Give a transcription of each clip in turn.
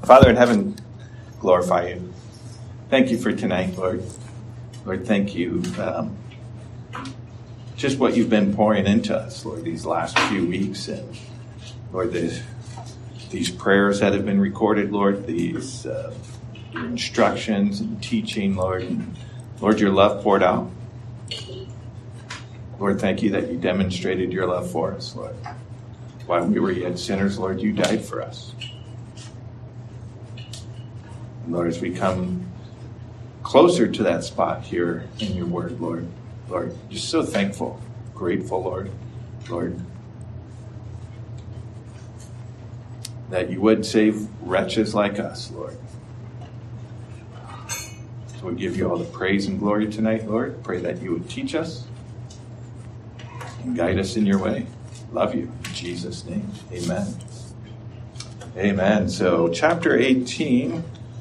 Father in heaven, glorify you. Thank you for tonight, Lord. Lord, thank you. Just what you've been pouring into us, Lord, these last few weeks. And Lord, these prayers that have been recorded, Lord, these your instructions and teaching, Lord. And Lord, your love poured out. Lord, thank you that you demonstrated your love for us, Lord. While we were yet sinners, Lord, you died for us. And Lord, as we come closer to that spot here in your word, Lord, just so thankful, grateful, Lord, that you would save wretches like us, Lord. So we give you all the praise and glory tonight, Lord. Pray that you would teach us and guide us in your way. Love you. In Jesus' name, amen. Amen. So chapter 18,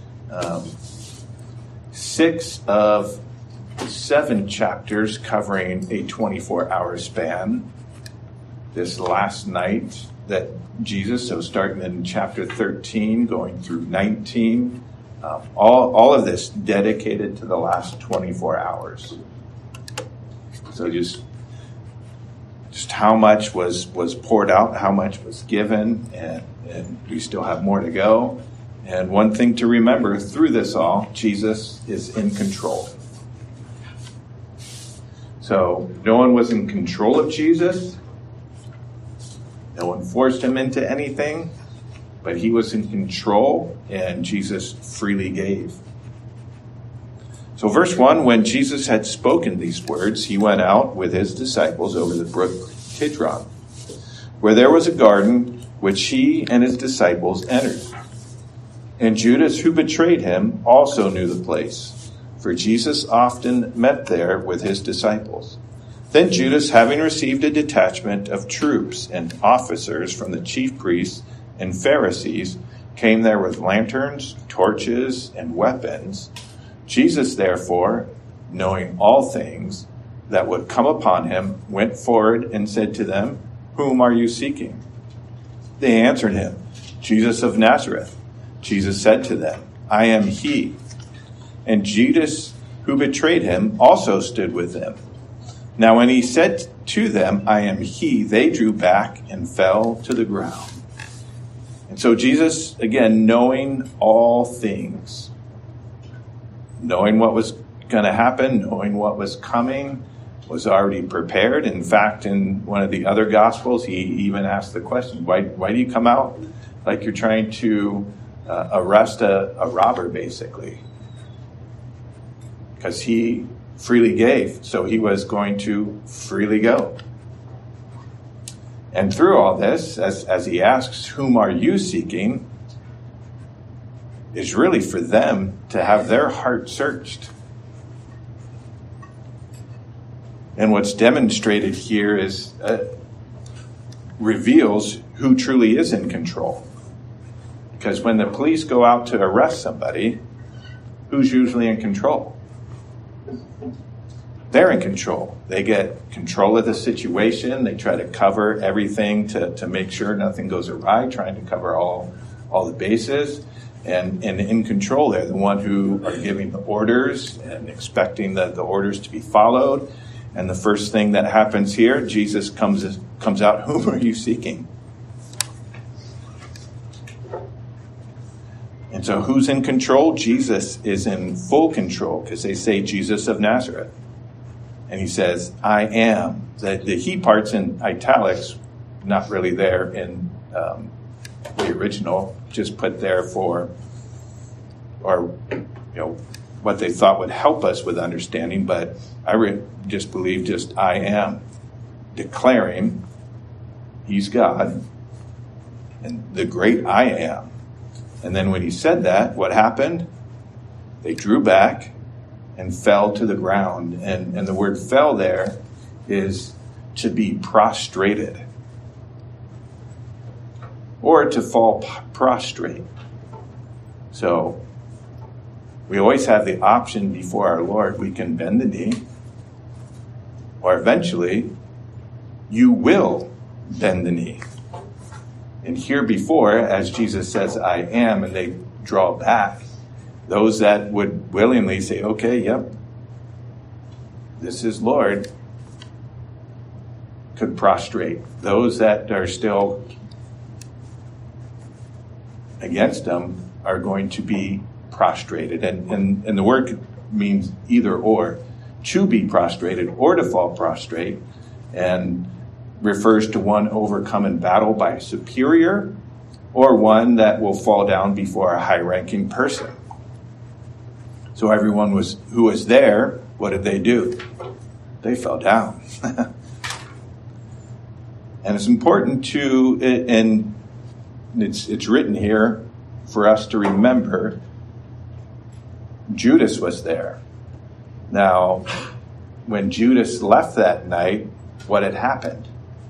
6 of 7 chapters covering a 24-hour span. This last night that Jesus, so starting in chapter 13, going through 19, all of this dedicated to the last 24 hours. So just how much was poured out, how much was given, and we still have more to go. And one thing to remember through this all, Jesus is in control. So no one was in control of Jesus. No one forced him into anything, but he was in control, and Jesus freely gave. So verse 1, when Jesus had spoken these words, he went out with his disciples over the brook Kidron, where there was a garden which he and his disciples entered. And Judas, who betrayed him, also knew the place, for Jesus often met there with his disciples. Then Judas, having received a detachment of troops and officers from the chief priests and Pharisees, came there with lanterns, torches, and weapons. Jesus, therefore, knowing all things that would come upon him, went forward and said to them, "Whom are you seeking?" They answered him, "Jesus of Nazareth." Jesus said to them, "I am he." And Judas, who betrayed him, also stood with them. Now when he said to them, "I am he," they drew back and fell to the ground. And so Jesus, again, knowing all things, knowing what was going to happen, knowing what was coming, was already prepared. In fact, in one of the other Gospels, he even asked the question, why do you come out like you're trying to arrest a robber, basically? Because he freely gave, so he was going to freely go. And through all this, as he asks, "Whom are you seeking?" is really for them to have their heart searched. And what's demonstrated here is reveals who truly is in control. Because when the police go out to arrest somebody, who's usually in control? They're in control. They get control of the situation. They try to cover everything to make sure nothing goes awry, trying to cover all the bases. And in control, they're the one who are giving the orders and expecting the orders to be followed. And the first thing that happens here, Jesus comes out, "Whom are you seeking?" And so who's in control? Jesus is in full control, because they say Jesus of Nazareth. And he says, "I am." The he part's in italics, not really there in the original, just put there for, or, what they thought would help us with understanding. But I just believe I am, declaring he's God and the great I am. And then when he said that, what happened? They drew back and fell to the ground. And the word "fell" there is to be prostrated, or to fall prostrate. So we always have the option before our Lord. We can bend the knee, or eventually you will bend the knee. And here before, as Jesus says, I am, and they draw back, those that would willingly say, okay, yep, this is Lord, could prostrate. Those that are still against him are going to be prostrated. And the word means either or, to be prostrated or to fall prostrate, and refers to one overcome in battle by a superior or one that will fall down before a high-ranking person. So everyone who was there, what did they do? They fell down. And it's important to, and it's written here for us to remember, Judas was there. Now, when Judas left that night, what had happened?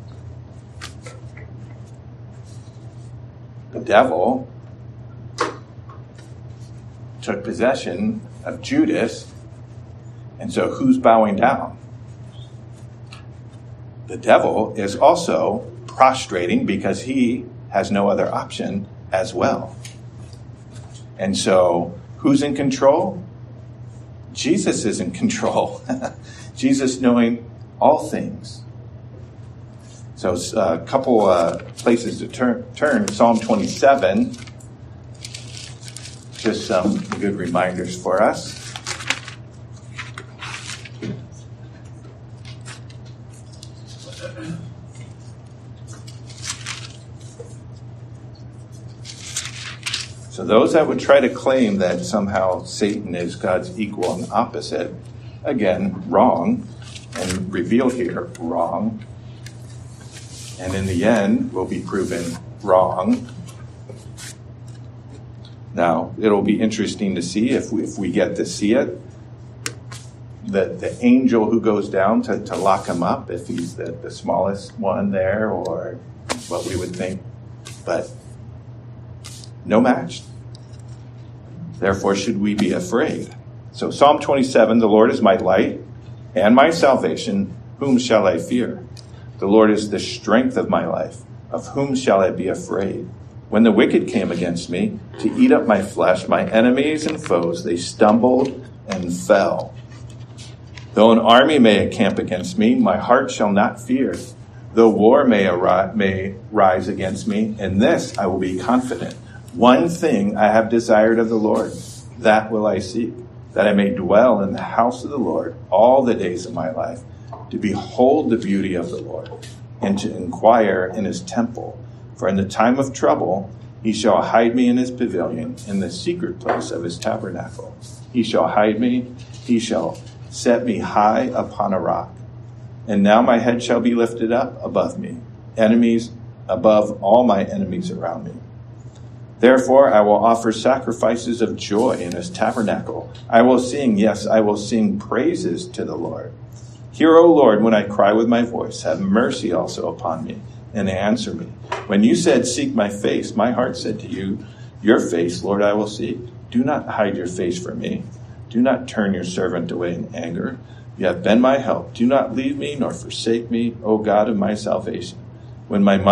The devil took possession of Judas, and so who's bowing down? The devil is also prostrating because he has no other option as well. And so who's in control? Jesus is in control. Jesus knowing all things. So a couple places to turn. Psalm 27. Just some good reminders for us. So those that would try to claim that somehow Satan is God's equal and opposite, again, wrong, and revealed here, wrong, and in the end will be proven wrong. Now, it'll be interesting to see if we get to see it, that the angel who goes down to lock him up, if he's the smallest one there, or what we would think, but no match. Therefore, should we be afraid? So Psalm 27, the Lord is my light and my salvation. Whom shall I fear? The Lord is the strength of my life. Of whom shall I be afraid? When the wicked came against me to eat up my flesh, my enemies and foes, they stumbled and fell. Though an army may encamp against me, my heart shall not fear. Though war may rise against me, in this I will be confident. One thing I have desired of the Lord, that will I seek, that I may dwell in the house of the Lord all the days of my life, to behold the beauty of the Lord, and to inquire in his temple. For in the time of trouble he shall hide me in his pavilion, in the secret place of his tabernacle. He shall hide me, he shall set me high upon a rock. And now my head shall be lifted up above me, enemies above all my enemies around me. Therefore I will offer sacrifices of joy in his tabernacle. I will sing, yes, I will sing praises to the Lord. Hear, O Lord, when I cry with my voice. Have mercy also upon me, and answer me. When you said, seek my face, my heart said to you, your face, Lord, I will seek. Do not hide your face from me. Do not turn your servant away in anger. You have been my help. Do not leave me nor forsake me, O God of my salvation. When my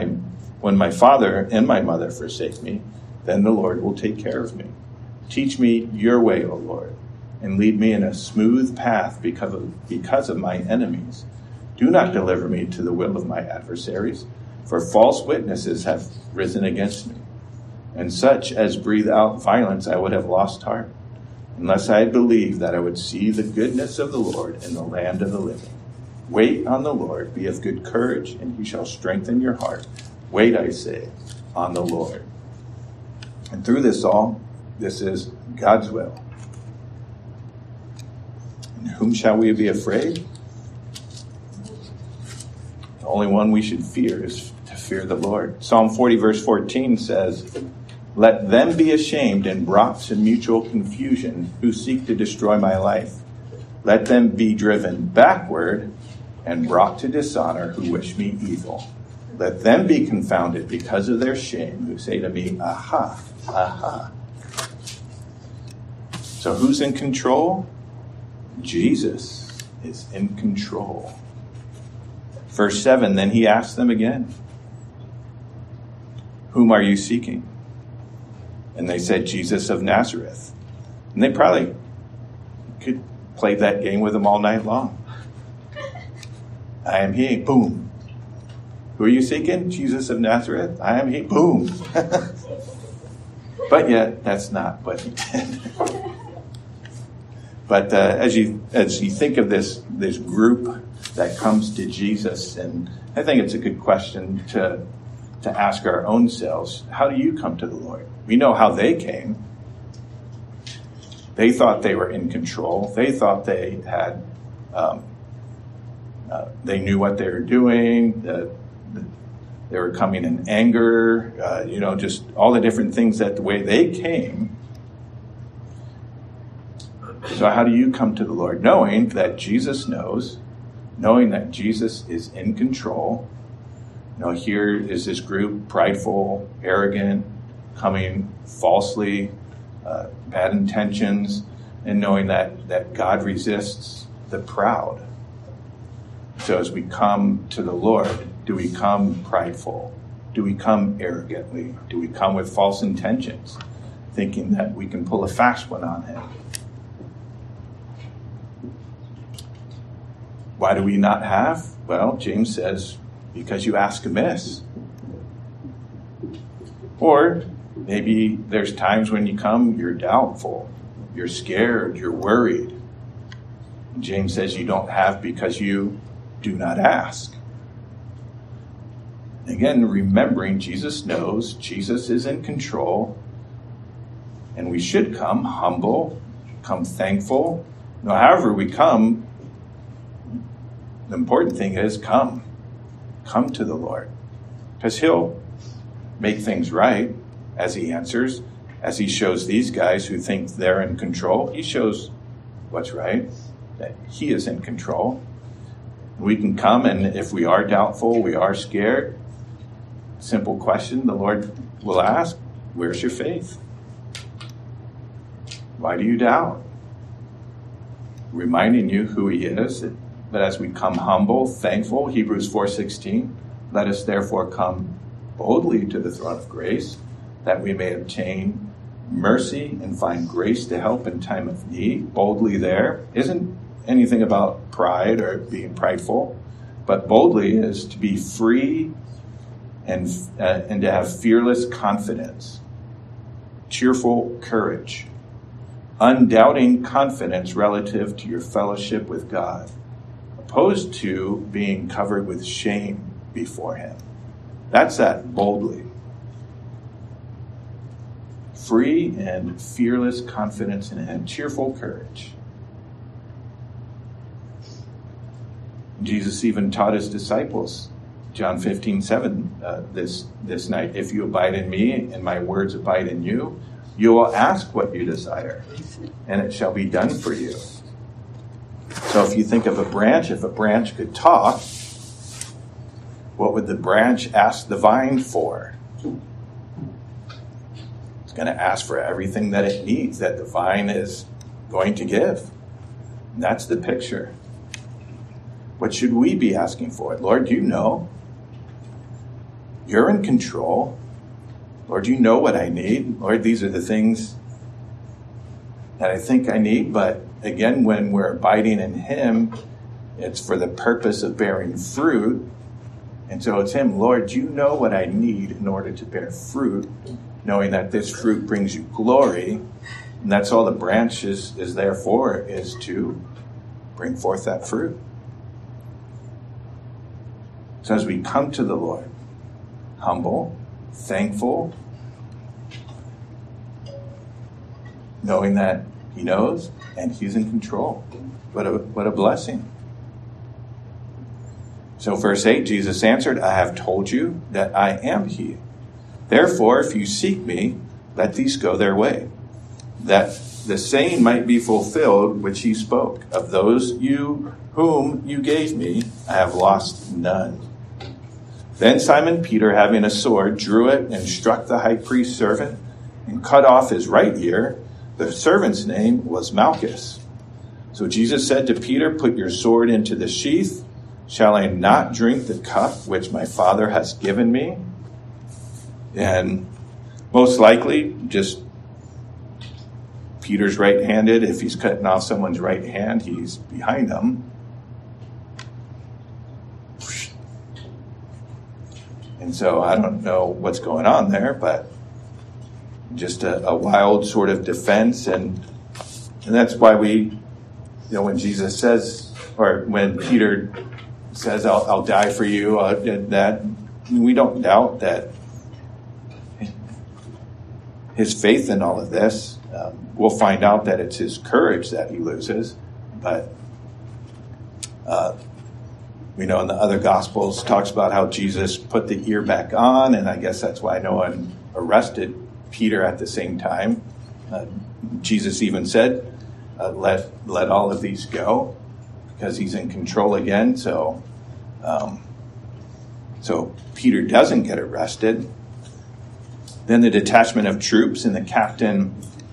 father and my mother forsake me, then the Lord will take care of me. Teach me your way, O Lord, and lead me in a smooth path because of my enemies. Do not deliver me to the will of my adversaries, for false witnesses have risen against me, and such as breathe out violence I would have lost heart, unless I had believed that I would see the goodness of the Lord in the land of the living. Wait on the Lord, be of good courage, and he shall strengthen your heart. Wait, I say, on the Lord. And through this all, this is God's will. And whom shall we be afraid? The only one we should fear is to fear the Lord. Psalm 40 verse 14 says, let them be ashamed and brought to mutual confusion who seek to destroy my life. Let them be driven backward and brought to dishonor who wish me evil. Let them be confounded because of their shame who say to me, aha, aha. So who's in control? Jesus is in control. Verse 7, then he asked them again, whom are you seeking? And they said, Jesus of Nazareth. And they probably could play that game with him all night long. I am he. Boom. Who are you seeking? Jesus of Nazareth. I am he. Boom. But yet, that's not what he did. But as you think of this group that comes to Jesus, and I think it's a good question to ask our own selves, how do you come to the Lord? We know how they came. They thought they were in control. They thought they had, they knew what they were doing. They were coming in anger, just all the different things that the way they came. So how do you come to the Lord? Knowing that Jesus knows, knowing that Jesus is in control. Here is this group, prideful, arrogant, coming falsely, bad intentions, and knowing that God resists the proud. So as we come to the Lord, do we come prideful? Do we come arrogantly? Do we come with false intentions, thinking that we can pull a fast one on him? Why do we not have? Well, James says, because you ask amiss. Or maybe there's times when you come, you're doubtful, you're scared, you're worried. James says you don't have because you do not ask. Again, remembering Jesus knows, Jesus is in control, and we should come humble, come thankful. However we come, the important thing is come to the Lord, because he'll make things right as he answers, as he shows these guys who think they're in control. He shows what's right, that he is in control. We can come, and if we are doubtful, we are scared, simple question the Lord will ask, where's your faith? Why do you doubt? Reminding you who he is. But as we come humble, thankful, Hebrews 4:16, let us therefore come boldly to the throne of grace, that we may obtain mercy and find grace to help in time of need. Boldly there isn't anything about pride or being prideful, but boldly is to be free and to have fearless confidence, cheerful courage, undoubting confidence relative to your fellowship with God, opposed to being covered with shame before him. That's that boldly. Free and fearless confidence and cheerful courage. Jesus even taught his disciples, John 15:7, this night, if you abide in me and my words abide in you, you will ask what you desire, and it shall be done for you. So if you think of a branch, if a branch could talk, what would the branch ask the vine for? It's going to ask for everything that it needs, that the vine is going to give. And that's the picture. What should we be asking for? Lord, you know. You're in control. Lord, you know what I need. Lord, these are the things that I think I need, but again, when we're abiding in him, it's for the purpose of bearing fruit. And so it's him, Lord, you know what I need in order to bear fruit, knowing that this fruit brings you glory. And that's all the branch is there for, is to bring forth that fruit. So as we come to the Lord, humble, thankful, knowing that he knows and he's in control. What a blessing. So verse 8, Jesus answered, I have told you that I am he. Therefore, if you seek me, let these go their way, that the saying might be fulfilled which he spoke. Of those whom you gave me, I have lost none. Then Simon Peter, having a sword, drew it and struck the high priest's servant and cut off his right ear. The servant's name was Malchus. So Jesus said to Peter, put your sword into the sheath. Shall I not drink the cup which my Father has given me? And most likely, just Peter's right-handed. If he's cutting off someone's right hand, he's behind them. And so I don't know what's going on there, but just a wild sort of defense. And that's why when Jesus says, or when Peter says, I'll die for you, that we don't doubt that his faith in all of this. We'll find out that it's his courage that he loses, but we know in the other Gospels talks about how Jesus put the ear back on, and I guess that's why no one arrested Peter at the same time. Jesus even said, let all of these go, because he's in control again. So Peter doesn't get arrested. Then the detachment of troops and the captain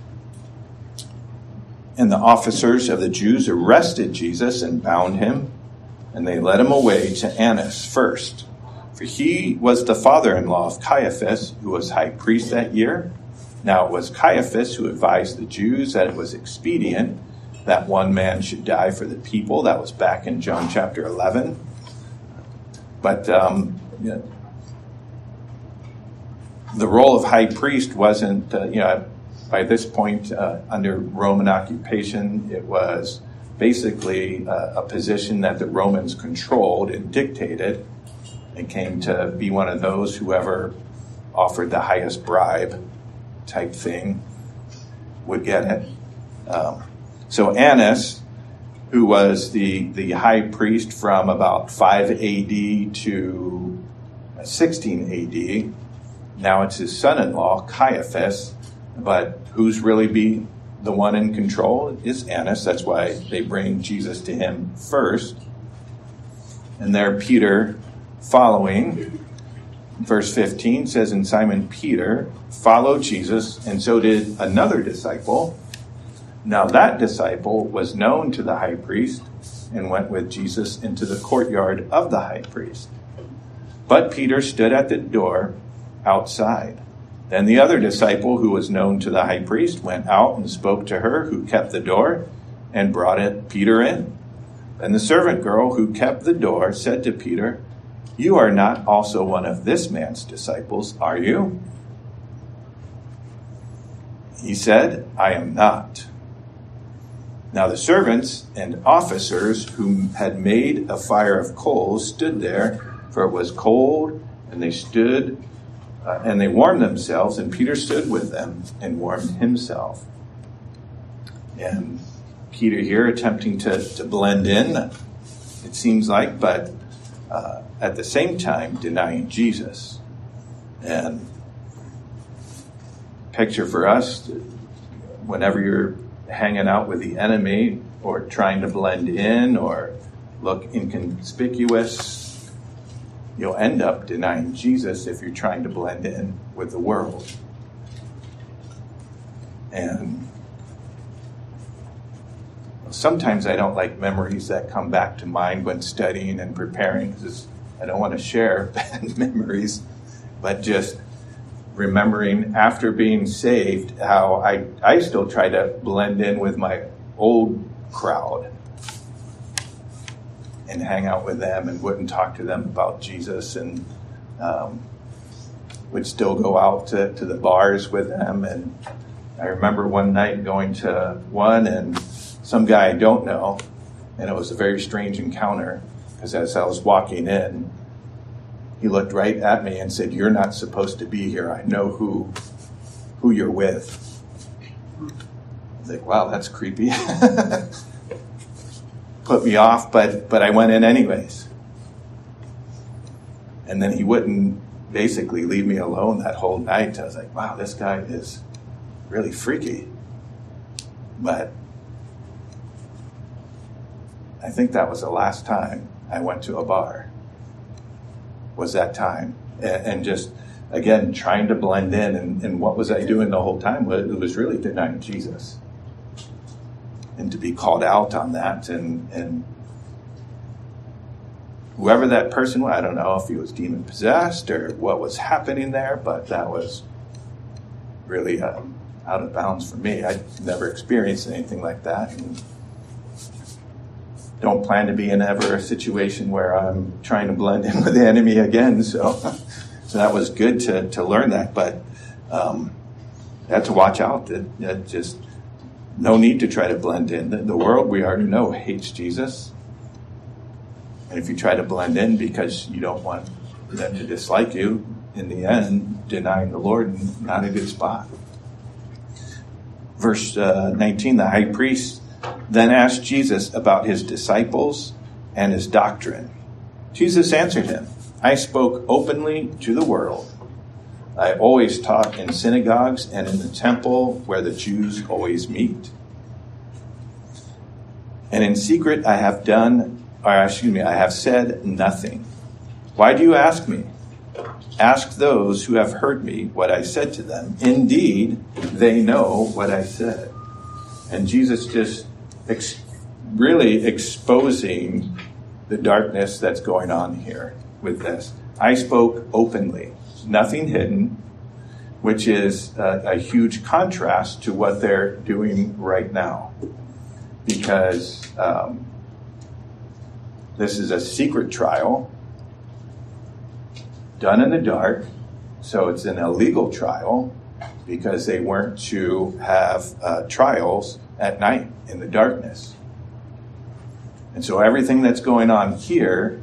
and the officers of the Jews arrested Jesus and bound him, and they led him away to Annas first. For he was the father-in-law of Caiaphas, who was high priest that year. Now it was Caiaphas who advised the Jews that it was expedient that one man should die for the people. That was back in John chapter 11. But the role of high priest wasn't, by this point under Roman occupation, it was basically a position that the Romans controlled and dictated. It came to be one of those whoever offered the highest bribe type thing would get it. So Annas, who was the high priest from about 5 AD to 16 AD, now it's his son-in-law, Caiaphas, but who's really the one in control is Annas. That's why they bring Jesus to him first. And there Peter following. Verse 15 says, and Simon Peter followed Jesus, and so did another disciple. Now that disciple was known to the high priest and went with Jesus into the courtyard of the high priest. But Peter stood at the door outside. Then the other disciple, who was known to the high priest, went out and spoke to her who kept the door and brought Peter in. And the servant girl who kept the door said to Peter, you are not also one of this man's disciples, are you? He said, I am not. Now the servants and officers who had made a fire of coals stood there, for it was cold, and they stood and they warmed themselves, and Peter stood with them and warmed himself. And Peter here attempting to blend in, it seems like, but at the same time denying Jesus. And picture for us, whenever you're hanging out with the enemy or trying to blend in or look inconspicuous, you'll end up denying Jesus if you're trying to blend in with the world. And sometimes I don't like memories that come back to mind when studying and preparing, because I don't want to share bad memories, but just remembering after being saved how I still try to blend in with my old crowd and hang out with them and wouldn't talk to them about Jesus, and would still go out to the bars with them. And I remember one night going to one, and some guy I don't know, and it was a very strange encounter, because as I was walking in, he looked right at me and said, you're not supposed to be here. I know who you're with. I was like, wow, that's creepy. Put me off, but I went in anyways. And then he wouldn't basically leave me alone that whole night. I was like, wow, this guy is really freaky. But I think that was the last time I went to a bar, was that time. And just, again, trying to blend in. And what was I doing the whole time? It was really denying Jesus. And to be called out on that and whoever that person was. I don't know if he was demon possessed or what was happening there, but that was really out of bounds for me. I never experienced anything like that, and don't plan to be in ever a situation where I'm trying to blend in with the enemy again. So that was good to learn that, but I had to watch out. That just no need to try to blend in. The world, we already know, hates Jesus. And if you try to blend in because you don't want them to dislike you, in the end, denying the Lord, and not a good spot. Verse 19, the high priest then asked Jesus about his disciples and his doctrine. Jesus answered him, I spoke openly to the world. I always taught in synagogues and in the temple where the Jews always meet. And in secret I have said nothing. Why do you ask me? Ask those who have heard me what I said to them. Indeed, they know what I said. And Jesus just really exposing the darkness that's going on here with this. I spoke openly, nothing hidden, which is a huge contrast to what they're doing right now. Because this is a secret trial done in the dark, so it's an illegal trial because they weren't to have trials at night in the darkness. And so everything that's going on here,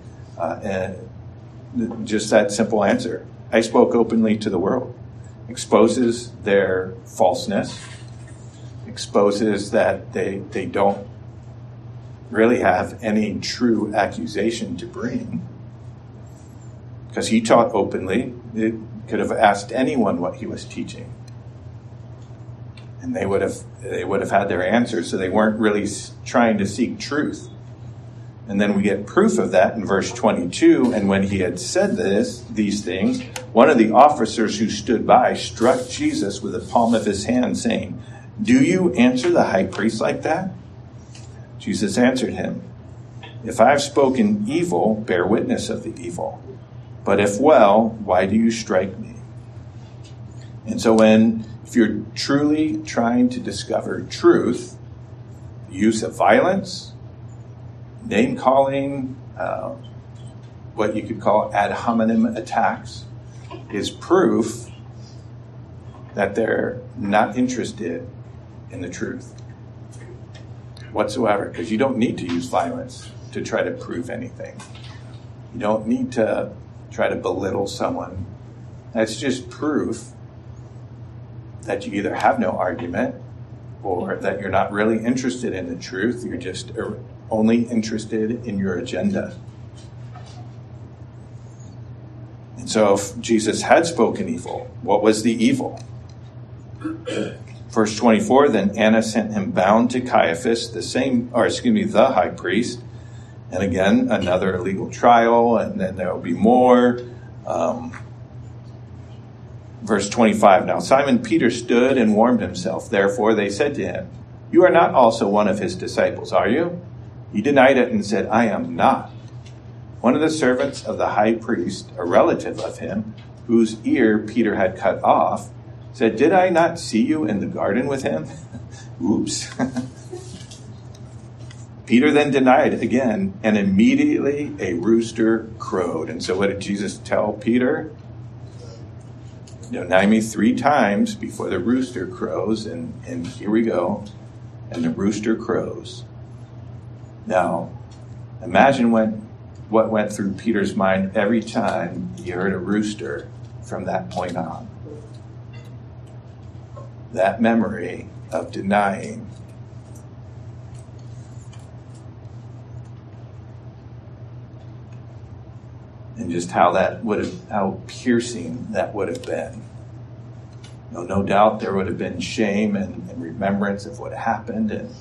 just that simple answer, I spoke openly to the world, exposes their falseness, exposes that they don't really have any true accusation to bring. Because he taught openly, it could have asked anyone what he was teaching. And they would have had their answers, so they weren't really trying to seek truth. And then we get proof of that in verse 22. And when he had said these things, one of the officers who stood by struck Jesus with the palm of his hand, saying, Do you answer the high priest like that? Jesus answered him, If I have spoken evil, bear witness of the evil. But if well, why do you strike me? And so if you're truly trying to discover truth, the use of violence, name calling, what you could call ad hominem attacks, is proof that they're not interested in the truth whatsoever. Because you don't need to use violence to try to prove anything. You don't need to try to belittle someone. That's just proof that you either have no argument or that you're not really interested in the truth. You're just only interested in your agenda. And so if Jesus had spoken evil, what was the evil? Verse 24, then Annas sent him bound to Caiaphas, the high priest. And again, another illegal trial, and then there will be more. Verse 25, now Simon Peter stood and warmed himself. Therefore they said to him, You are not also one of his disciples, are you? He denied it and said, I am not. One of the servants of the high priest, a relative of him, whose ear Peter had cut off, said, Did I not see you in the garden with him? Oops. Peter then denied again, and immediately a rooster crowed. And so what did Jesus tell Peter? Deny me 3 times before the rooster crows. And here we go. And the rooster crows. Now, imagine what went through Peter's mind every time he heard a rooster from that point on. That memory of denying. And just how piercing that would have been. No doubt there would have been shame and remembrance of what happened, and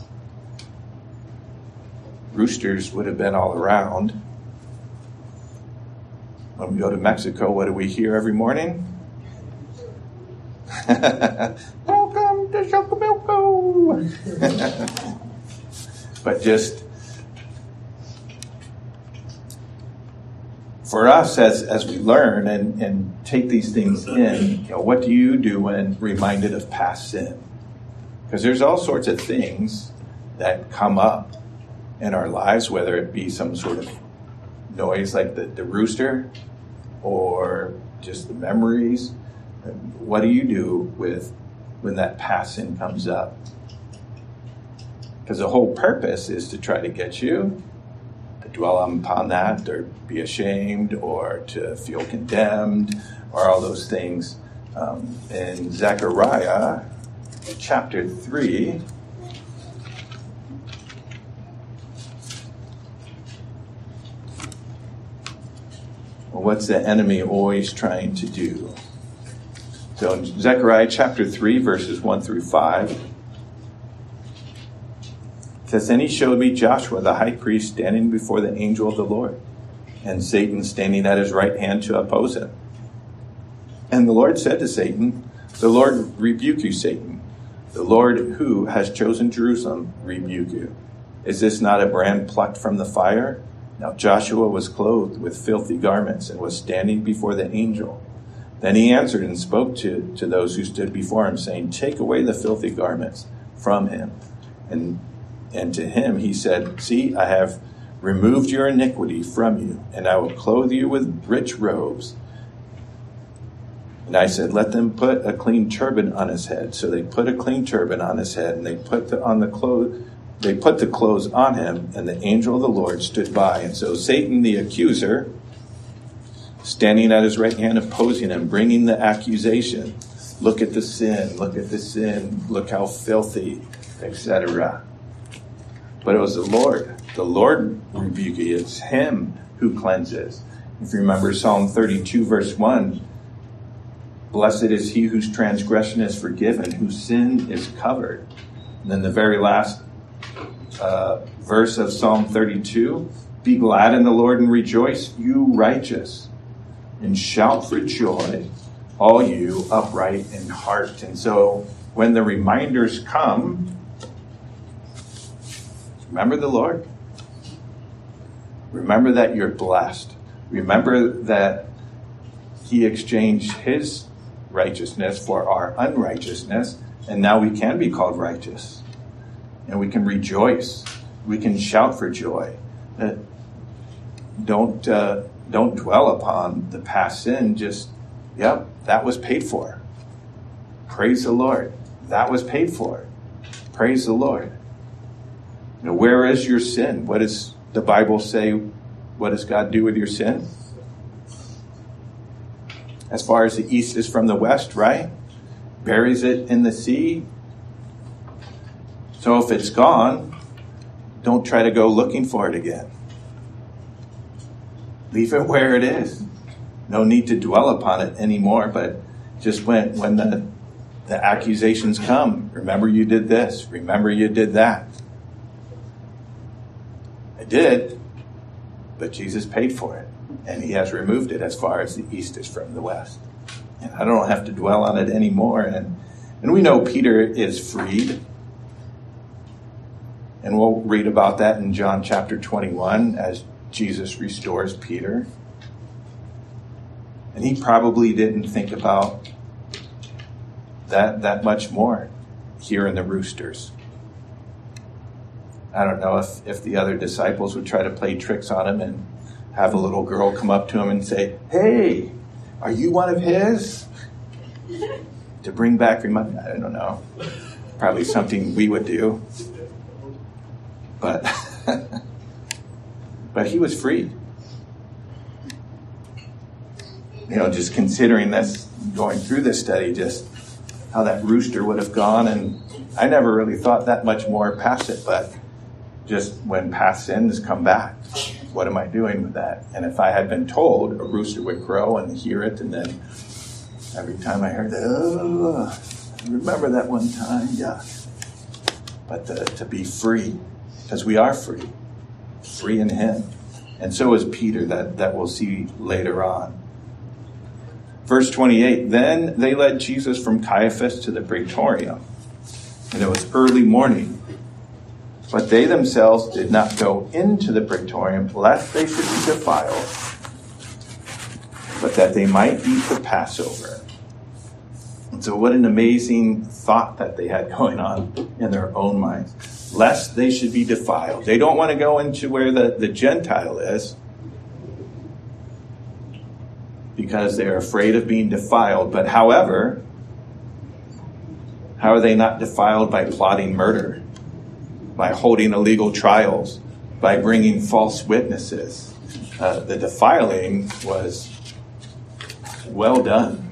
roosters would have been all around. When we go to Mexico, what do we hear every morning? Welcome to Chocomilco! for us, as we learn and take these things in, what do you do when reminded of past sin? Because there's all sorts of things that come up in our lives, whether it be some sort of noise like the rooster or just the memories. What do you do when that past sin comes up? Because the whole purpose is to try to get you to dwell upon that, or be ashamed, or to feel condemned, or all those things. In Zechariah chapter 3, what's the enemy always trying to do? So in Zechariah chapter 3, verses 1 through 5, it says, "Then he showed me Joshua the high priest standing before the angel of the Lord, and Satan standing at his right hand to oppose him. And the Lord said to Satan, 'The Lord rebuke you, Satan. The Lord who has chosen Jerusalem rebuke you. Is this not a brand plucked from the fire?' Now Joshua was clothed with filthy garments and was standing before the angel. Then he answered and spoke to those who stood before him, saying, 'Take away the filthy garments from him.' And to him he said, 'See, I have removed your iniquity from you, and I will clothe you with rich robes.' And I said, 'Let them put a clean turban on his head.' So they put a clean turban on his head, and they put the clothes on him, and the angel of the Lord stood by. And so Satan, the accuser, standing at his right hand, opposing him, bringing the accusation. Look at the sin, look how filthy, etc. But it was the Lord rebuking. It's him who cleanses. If you remember Psalm 32, verse 1, "Blessed is he whose transgression is forgiven, whose sin is covered." And then the very last verse of Psalm 32, "Be glad in the Lord and rejoice, you righteous, and shout for joy, all you upright in heart." And so when the reminders come, remember the Lord. Remember that you're blessed. Remember that he exchanged his righteousness for our unrighteousness, and now we can be called righteous. And we can rejoice. We can shout for joy. Don't dwell upon the past sin. Just, that was paid for. Praise the Lord. That was paid for. Praise the Lord. Where is your sin? What does the Bible say? What does God do with your sin? As far as the east is from the west, right? Buries it in the sea. So if it's gone, don't try to go looking for it again. Leave it where it is. No need to dwell upon it anymore, but just when the accusations come, remember you did this, remember you did that. I did, but Jesus paid for it, and he has removed it as far as the east is from the west. And I don't have to dwell on it anymore. And we know Peter is freed. And we'll read about that in John chapter 21 as Jesus restores Peter. And he probably didn't think about that much more here in the roosters. I don't know if the other disciples would try to play tricks on him and have a little girl come up to him and say, "Hey, are you one of his?" To bring back reminder. I don't know. Probably something we would do. But he was free. Just considering this, going through this study, just how that rooster would have gone. And I never really thought that much more past it, but just when past sins come back, what am I doing with that? And if I had been told a rooster would crow and hear it, and then every time I heard that, I remember that one time, yeah. But to be free, because we are free in him. And so is Peter, that we'll see later on. Verse 28, "Then they led Jesus from Caiaphas to the praetorium, and it was early morning. But they themselves did not go into the praetorium, lest they should be defiled. but that they might eat the Passover. And so what an amazing thought that they had going on in their own minds. Lest they should be defiled. They don't want to go into where the Gentile is because they're afraid of being defiled. But however, how are they not defiled? By plotting murder, by holding illegal trials, by bringing false witnesses. The defiling was well done.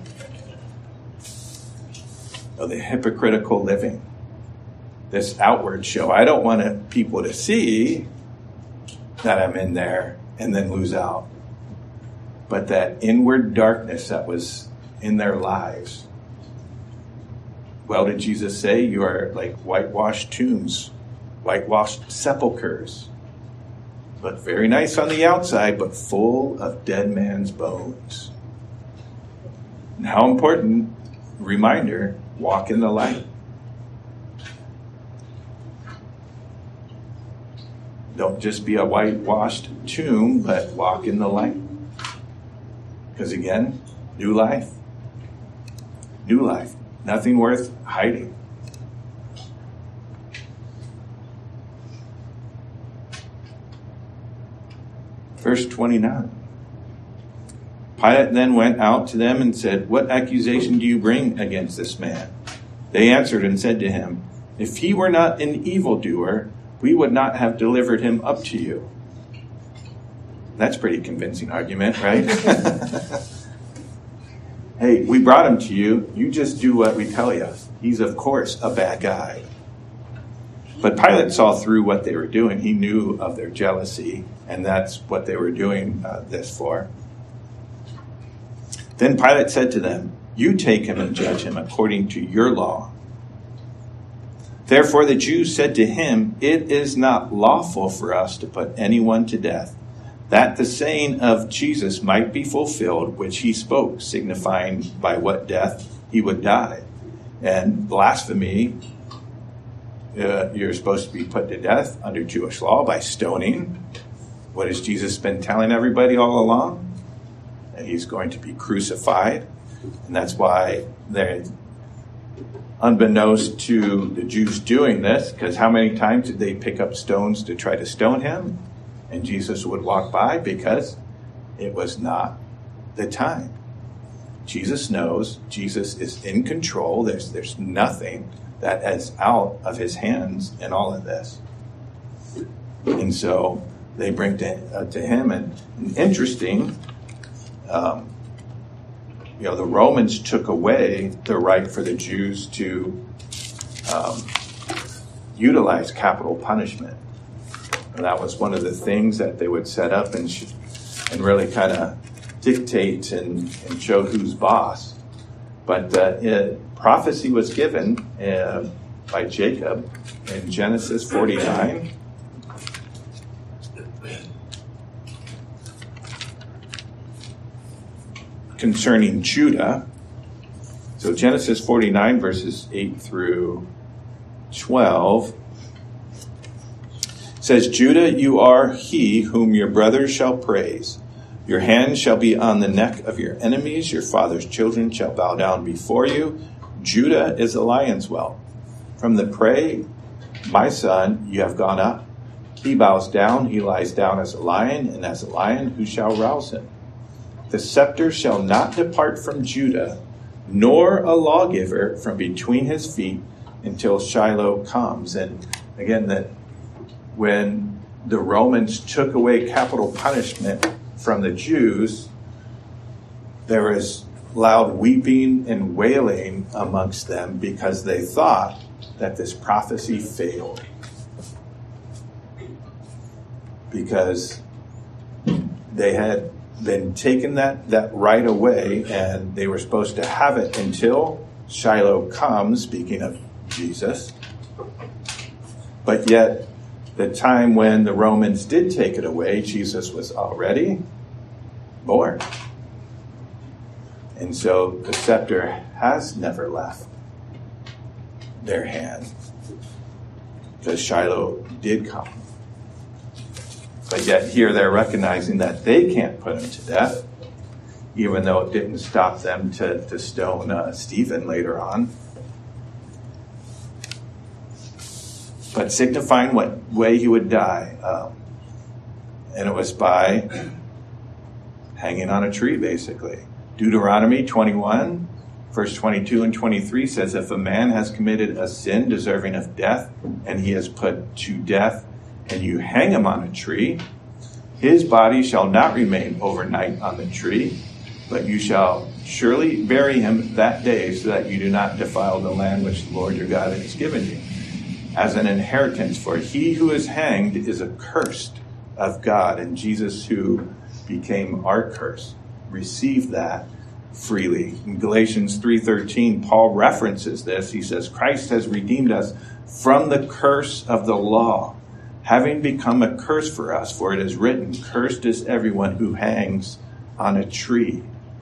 The hypocritical living. This outward show. I don't want people to see that I'm in there and then lose out. But that inward darkness that was in their lives. Well, did Jesus say you are like whitewashed tombs, whitewashed sepulchres? Look very nice on the outside, but full of dead man's bones. And how important, reminder, walk in the light. Don't just be a whitewashed tomb, but walk in the light. Because again, new life. New life. Nothing worth hiding. Verse 29. Pilate then went out to them and said, "What accusation do you bring against this man?" They answered and said to him, "If he were not an evildoer, we would not have delivered him up to you." That's a pretty convincing argument, right? Hey, we brought him to you. You just do what we tell you. He's, of course, a bad guy. But Pilate saw through what they were doing. He knew of their jealousy, and that's what they were doing this for. Then Pilate said to them, "You take him and judge him according to your law." Therefore the Jews said to him, "It is not lawful for us to put anyone to death, that the saying of Jesus might be fulfilled, which he spoke, signifying by what death he would die." And blasphemy, you're supposed to be put to death under Jewish law by stoning. What has Jesus been telling everybody all along? That he's going to be crucified. And that's why they're, unbeknownst to the Jews doing this, because how many times did they pick up stones to try to stone him? And Jesus would walk by because it was not the time. Jesus knows. Jesus is in control. There's nothing that is out of his hands in all of this. And so they bring to him. And interesting, the Romans took away the right for the Jews to utilize capital punishment. And that was one of the things that they would set up and really kind of dictate and show who's boss. But prophecy was given by Jacob in Genesis 49. Concerning Judah. So Genesis 49 verses 8 through 12 says, "Judah, you are he whom your brothers shall praise. Your hand shall be on the neck of your enemies. Your father's children shall bow down before you. Judah is a lion's whelp. From the prey, my son, you have gone up. He bows down, he lies down as a lion, and as a lion, who shall rouse him? The scepter shall not depart from Judah, nor a lawgiver from between his feet until Shiloh comes." And again, that when the Romans took away capital punishment from the Jews, there was loud weeping and wailing amongst them because they thought that this prophecy failed. Because they had been taken that right away, and they were supposed to have it until Shiloh comes, speaking of Jesus. But yet, the time when the Romans did take it away, Jesus was already born. And so the scepter has never left their hand, because Shiloh did come. But yet here they're recognizing that they can't put him to death. even though it didn't stop them to stone Stephen later on. But signifying what way he would die. And it was by hanging on a tree, basically. Deuteronomy 21, verse 22 and 23 says, if a man has committed a sin deserving of death, and he is put to death, and you hang him on a tree, his body shall not remain overnight on the tree, but you shall surely bury him that day, so that you do not defile the land which the Lord your God has given you as an inheritance. For he who is hanged is accursed of God, and Jesus, who became our curse, received that freely. In Galatians 3:13, Paul references this. He says, Christ has redeemed us from the curse of the law, having become a curse for us, for it is written, cursed is everyone who hangs on a tree.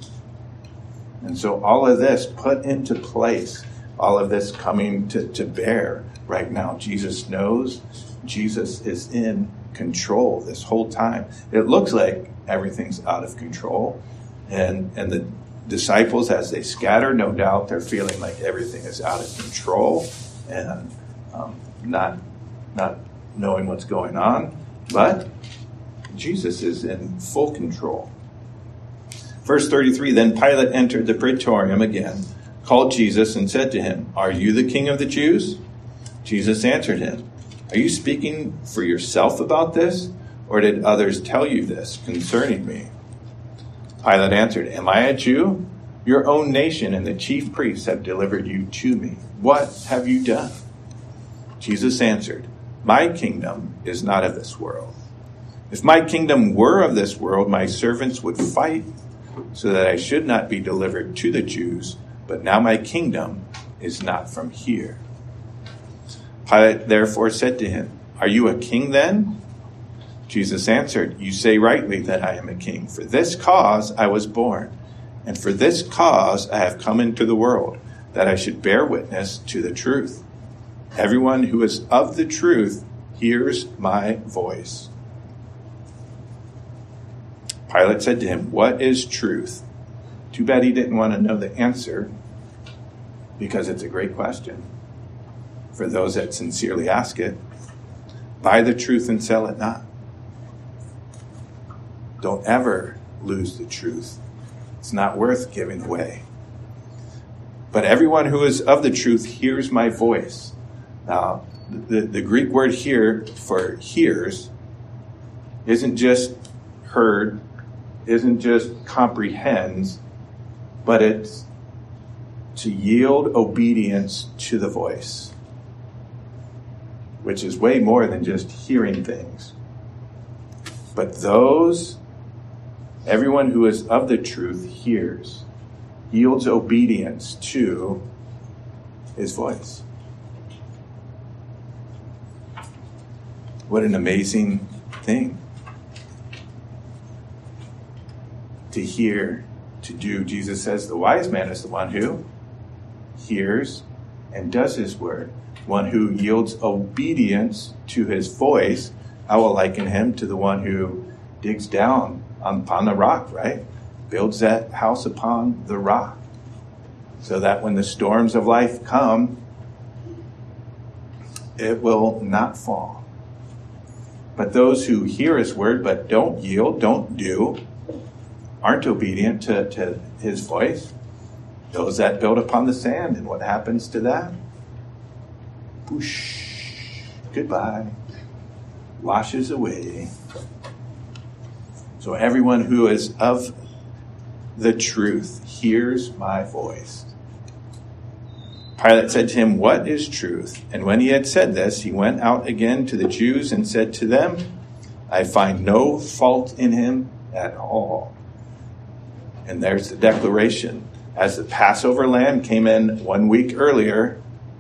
And so all of this put into place, all of this coming to bear right now. Jesus knows. Jesus is in control this whole time. It looks like everything's out of control. And the disciples, as they scatter, no doubt they're feeling like everything is out of control and not knowing what's going on. But Jesus is in full control. Verse 33, then Pilate entered the praetorium again, called Jesus, and said to him, are you the king of the Jews? Jesus answered him, are you speaking for yourself about this, or did others tell you this concerning me? Pilate answered, am I a Jew? Your own nation and the chief priests have delivered you to me. What have you done? Jesus answered, my kingdom is not of this world. If my kingdom were of this world, my servants would fight so that I should not be delivered to the Jews, but now my kingdom is not from here. Pilate therefore said to him, are you a king then? Jesus answered, you say rightly that I am a king. For this cause I was born, and for this cause I have come into the world, that I should bear witness to the truth. Everyone who is of the truth hears my voice. Pilate said to him, what is truth? Too bad he didn't want to know the answer, because it's a great question for those that sincerely ask it. Buy the truth and sell it not. Don't ever lose the truth. It's not worth giving away. But everyone who is of the truth hears my voice. Now, the Greek word here for hears isn't just heard, isn't just comprehends, but it's to yield obedience to the voice, which is way more than just hearing things. But everyone who is of the truth hears, yields obedience to his voice. What an amazing thing to hear, to do. Jesus says the wise man is the one who hears and does his word. One who yields obedience to his voice. I will liken him to the one who digs down upon the rock, right? Builds that house upon the rock, so that when the storms of life come, it will not fall. But those who hear his word but don't yield, don't do, aren't obedient to his voice, those that build upon the sand, and what happens to that? Whoosh, goodbye, washes away. So everyone who is of the truth hears my voice. Pilate said to him, what is truth? And when he had said this, he went out again to the Jews and said to them, I find no fault in him at all. And there's the declaration. As the Passover lamb came in 1 week earlier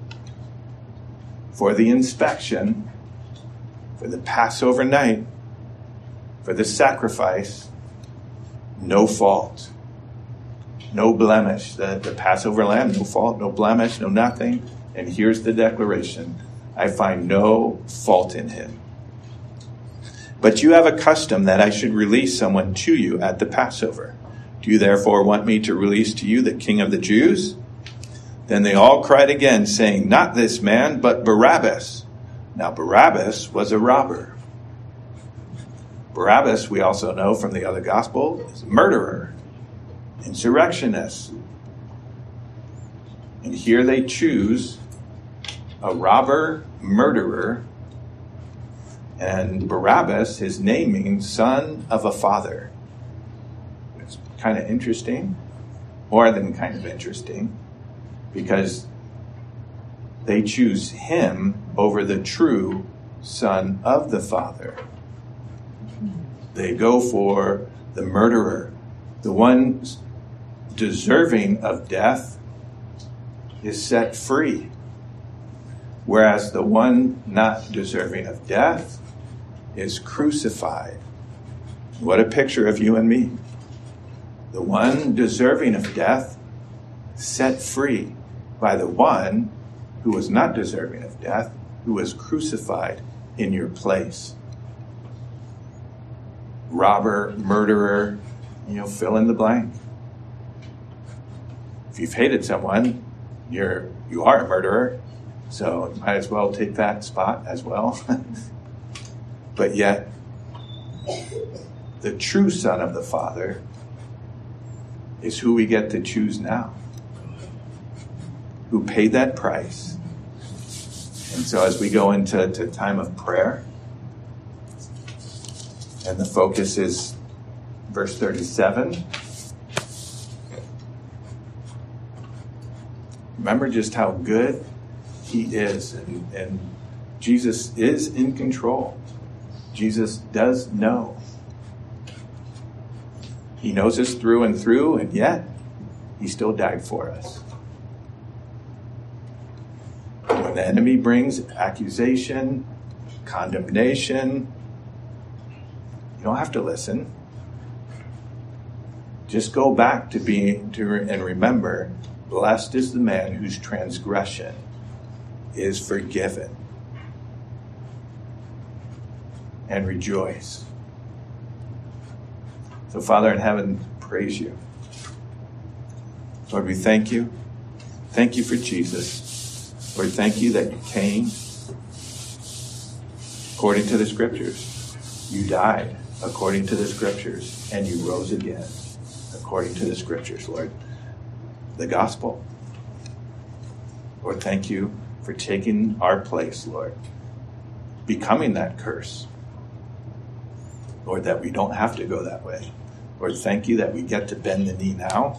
for the inspection, for the Passover night, for the sacrifice, no fault, no blemish. The Passover lamb, no fault, no blemish, no nothing. And here's the declaration. I find no fault in him. But you have a custom that I should release someone to you at the Passover. Do you therefore want me to release to you the King of the Jews?" Then they all cried again, saying, "Not this man, but Barabbas." Now Barabbas was a robber. Barabbas, we also know from the other gospel, is a murderer, insurrectionist. And here they choose a robber, murderer, and Barabbas, his name means son of a father. It's kind of interesting, more than kind of interesting, because they choose him over the true son of the father. They go for the murderer, the one deserving of death is set free, whereas the one not deserving of death is crucified. What a picture of you and me. The one deserving of death set free by the one who was not deserving of death, who was crucified in your place. Robber, murderer, fill in the blank. If you've hated someone, you are a murderer, so you might as well take that spot as well. But yet, the true son of the Father is who we get to choose now, who paid that price. And so as we go into time of prayer, and the focus is verse 37, remember just how good he is, and Jesus is in control. Jesus does know. He knows us through and through, and yet he still died for us. When the enemy brings accusation, condemnation, you don't have to listen. Just go back and remember, blessed is the man whose transgression is forgiven. And rejoice. So, Father in heaven, praise you. Lord, we thank you. Thank you for Jesus. Lord, thank you that you came according to the scriptures. You died according to the scriptures, and you rose again according to the scriptures, Lord. The gospel. Lord, thank you for taking our place, Lord. Becoming that curse. Lord, that we don't have to go that way. Lord, thank you that we get to bend the knee now.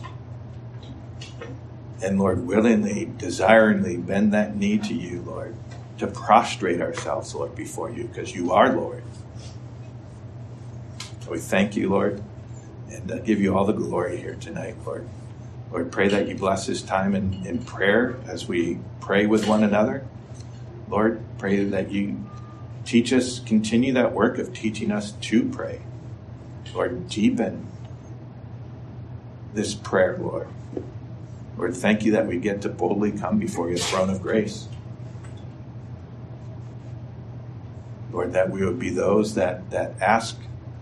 And Lord, willingly, desiringly bend that knee to you, Lord, to prostrate ourselves, Lord, before you, because you are Lord. So we thank you, Lord, and give you all the glory here tonight, Lord. Lord, pray that you bless this time in prayer as we pray with one another. Lord, pray that you teach us, continue that work of teaching us to pray. Lord, deepen this prayer, Lord. Lord, thank you that we get to boldly come before your throne of grace. Lord, that we would be those that ask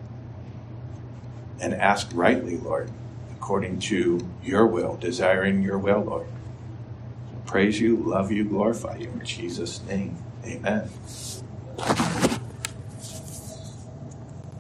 and ask rightly, Lord, according to your will, desiring your will, Lord. Praise you, love you, glorify you. In Jesus' name, amen.